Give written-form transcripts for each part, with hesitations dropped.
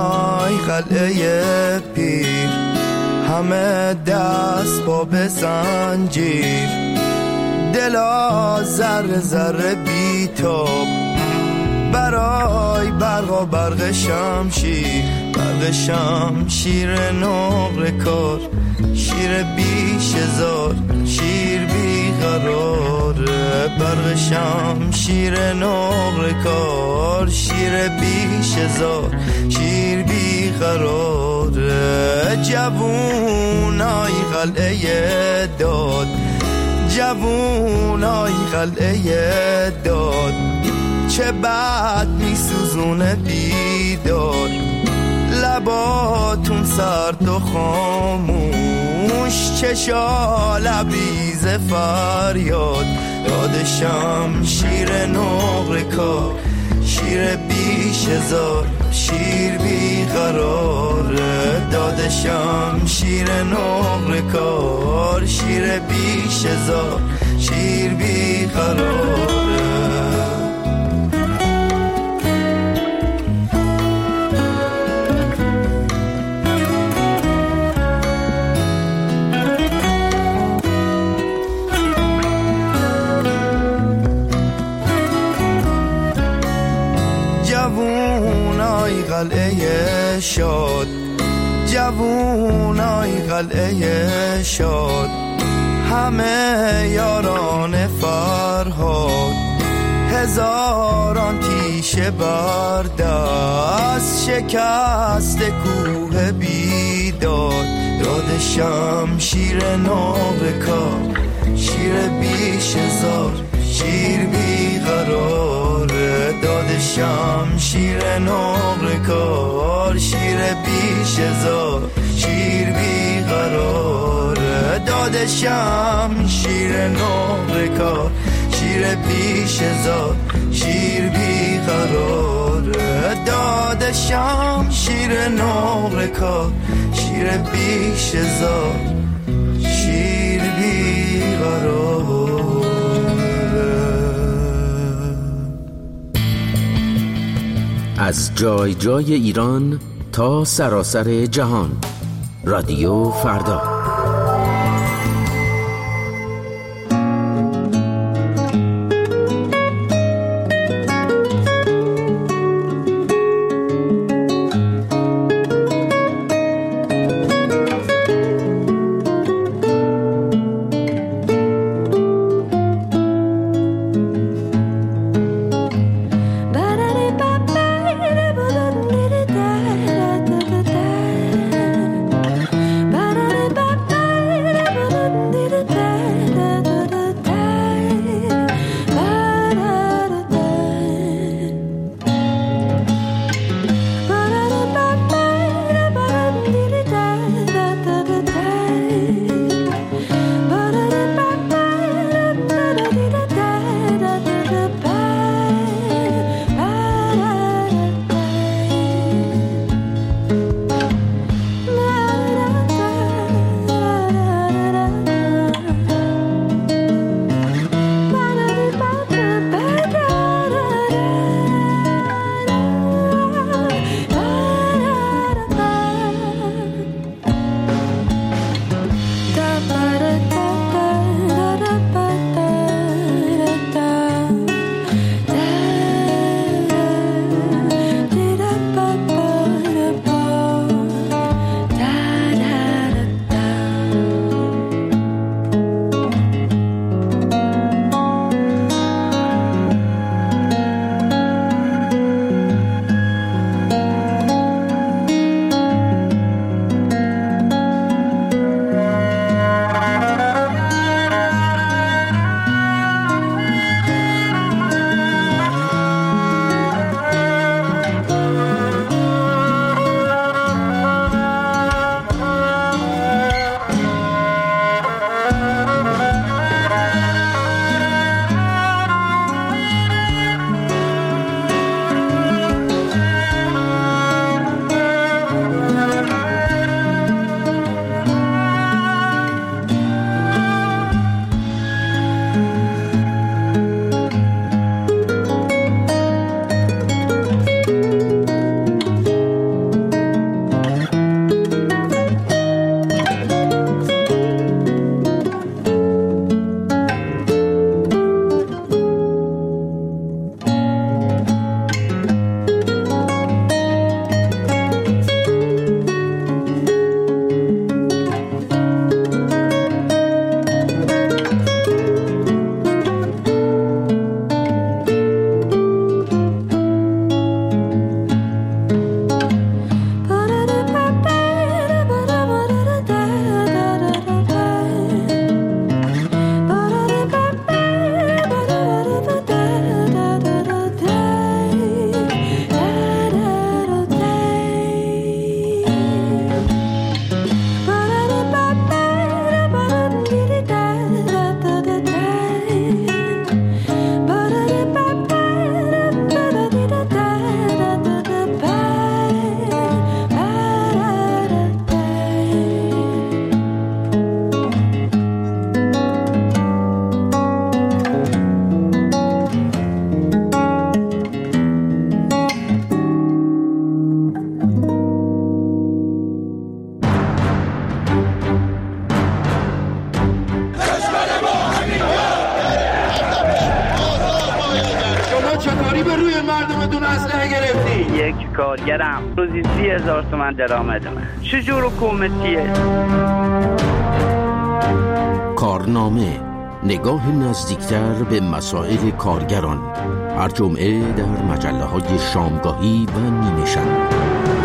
جوونای قلعه پیر، همه دست پا به زنجیر، دلا ذره ذره بیتاب برای برق و برق شمشیر، برق شمشیر نقره کار، شیر بیش هزار، شیر بیقراره، برق شمشیر نقره کار، شیر بیش هزار، شیر بیقراره. جوونای قلعه داد، جوونای قلعه داد، چه بد میسوزونه بیدار، لباتون سرد و خاموش، چشا لبریز فریاد، داد شمشیر نقره کار، شیر بیش هزار، شیر بیقراره، داد شمشیر نقره کار، شیر بیش هزار، شیر بیقراره. جوونای قلعه شاد، جوونای قلعه شاد، همه یاران فرهاد، هزاران تیشه بر دست، شکست کوه بیداد، داد شمشیر نقره کار، شیر بیش هزار، شیر بیقراره، داد شمشیر نقره کار، شیر بیش هزار، شیر بیقراره، داد شمشیر نقره کار، شیر بیش هزار، شیر بیقراره، داد شمشیر نقره کار، شیر بیش هزار، شیر بیقراره. از جای جای ایران تا سراسر جهان، رادیو فردا. Ba کدوم اسلحه گرفتی؟ یک کارگرم روزی 30,000 تومان درآمدمه. چجور حکومتیه؟ کارنامه، نگاه نزدیکتر به مسائل کارگران، هر جمعه در مجله‌های شامگاهی و نیمه شب.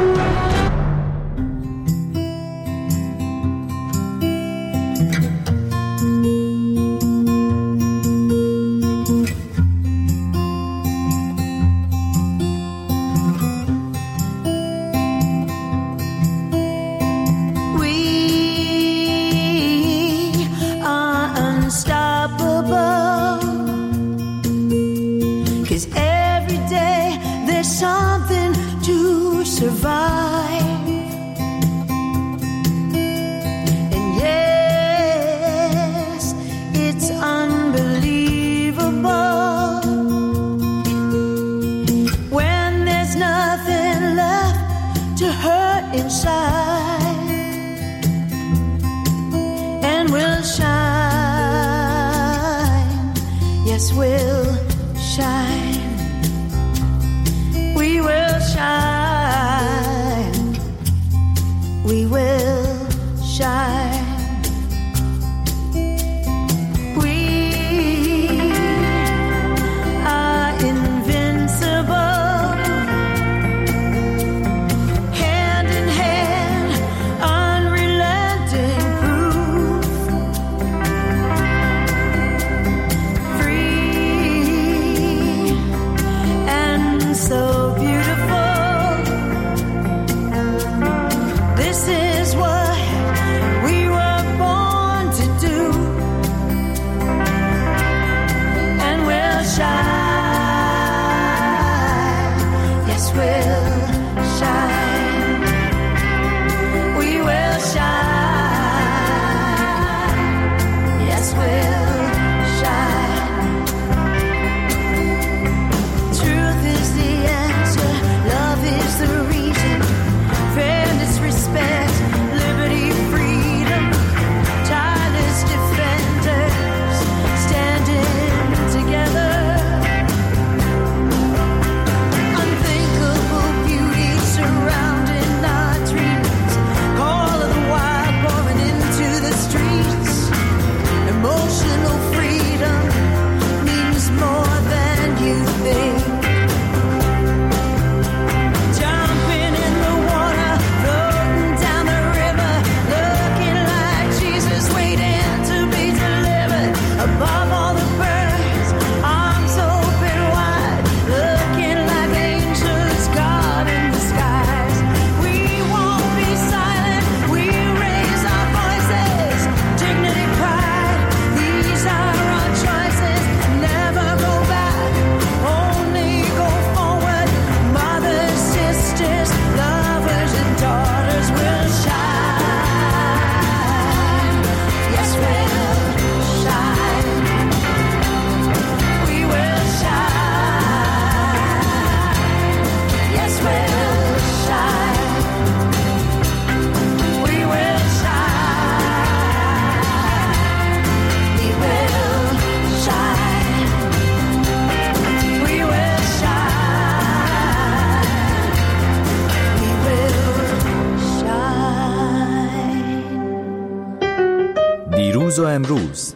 دیروز و امروز،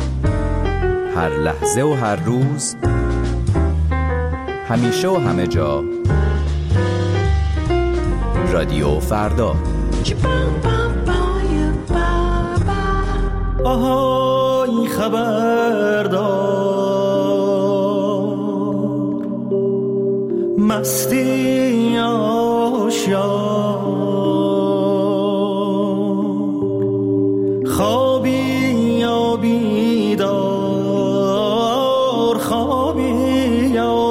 هر لحظه و هر روز، همیشه و همه جا، رادیو فردا. آهای خبردار، مستی آشیار، خوابی یا بیدار، خوابی یا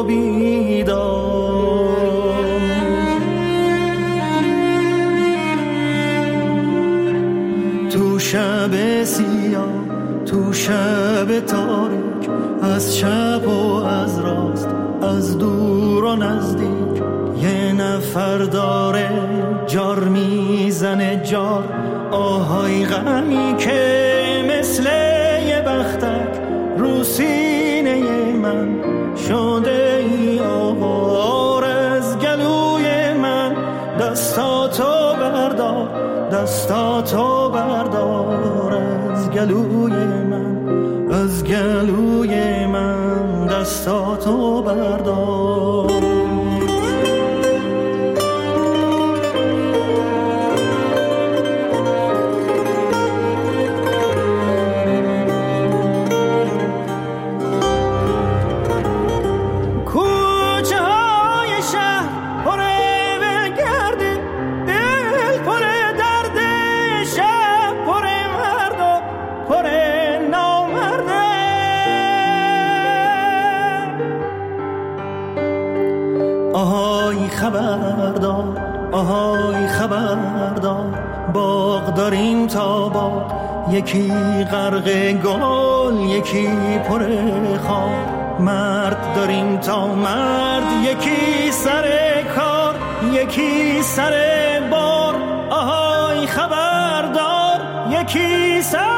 بیدار، تو شب سیاه، تو شب تاریک، از چپ و از راست، از دور و نزدیک، یه نفر داره جار میزنه جار، آهای غمی که مثل یه بختک رو سینه من شده ای آوار، دستاتو بردار، دستاتو بردار از گلوی من، از گلوی من دستاتو بردار. خبردار، آهای خبردار، باغ داریم تا باغ، یکی غرق گل یکی پر خار. مرد داریم تا مرد، یکی سر کار یکی سر بار. آهای خبردار، یکی سر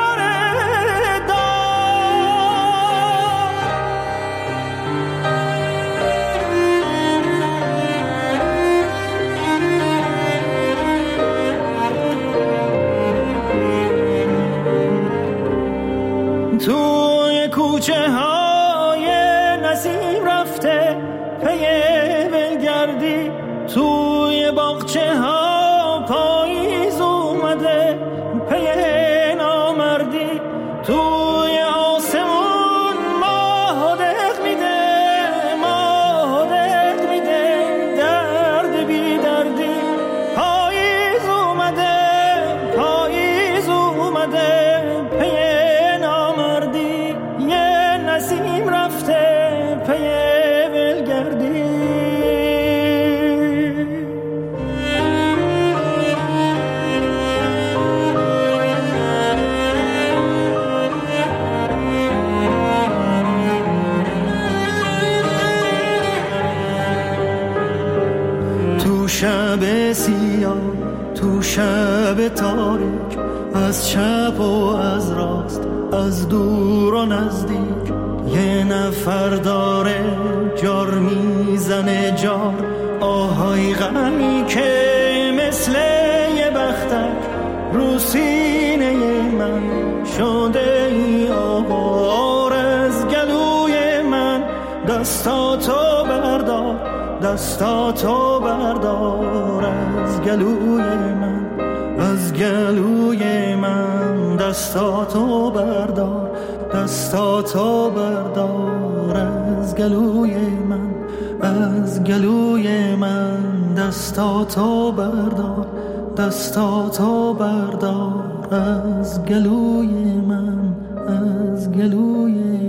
توی کوچه های نسیم رفته پی ولگردی، توی باغچه ها پاییز اومده پی نامردی. توی آسمون ماه دق میده، ماه دق میده درد بی دردی. پاییز اومده، پاییز اومده پی نسیم رفته پی ولگردی. تو شب سیاه، تو شب تاریک، از چپ و از راست، از دور و نزدیک، یه نفر داره جار میزنه جار. آهای غمی که مثل یه بختک رو سینه من شده ای آوار. از گلوی من دستاتو بردار، دستاتو بردار از گلوی من، از گلوی من دستاتو بردار، دستاتو بردار از گلوی من، از گلوی من دستاتو بردار، دستاتو بردار از گلوی من، از گلوی